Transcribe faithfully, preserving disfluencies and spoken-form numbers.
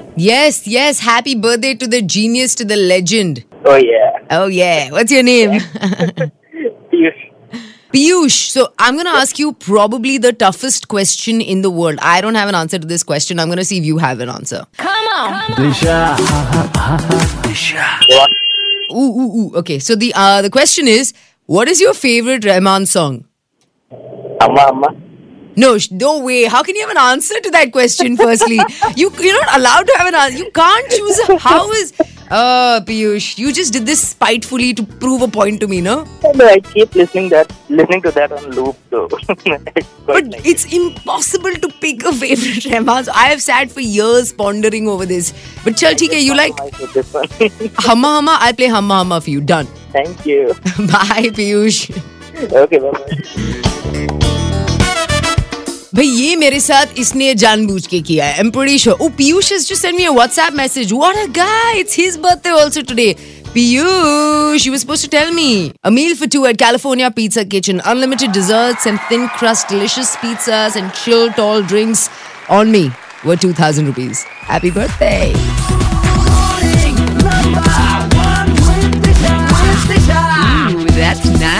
Yes, yes. Happy birthday to the genius, to the legend. Oh yeah. Oh, yeah. What's your name? Piyush. Piyush. So I'm going to ask you probably the toughest question in the world. I don't have an answer to this question. I'm going to see if you have an answer. Come on. Disha. What? Ooh, ooh, ooh. Okay. So the uh, the question is, what is your favorite Rahman song? Amma Amma. No, sh- no way. How can you have an answer to that question, firstly? you, you're not allowed to have an answer. You can't choose. A, how is... Uh, Piyush, you just did this spitefully to prove a point to me, no? No, I keep listening that listening to that on loop though. It's quite But nice. it's impossible to pick a favorite Rahman. I have sat for years pondering over this. But chal, theek hai, you like This one. Humma Humma? I'll play Humma Humma for you. Done. Thank you. Bye, Piyush. Okay, bye bye. भाई ये मेरे साथ इसने जानबूझ के किया है. I'm pretty sure. Oh, Piyush has just sent me a WhatsApp message. What a guy. It's his birthday also today. Piyush, you were supposed to tell me. A meal for two at California Pizza Kitchen. Unlimited desserts and thin crust, delicious pizzas and chill tall drinks on me were two thousand rupees. Happy birthday. Ooh, that's nice.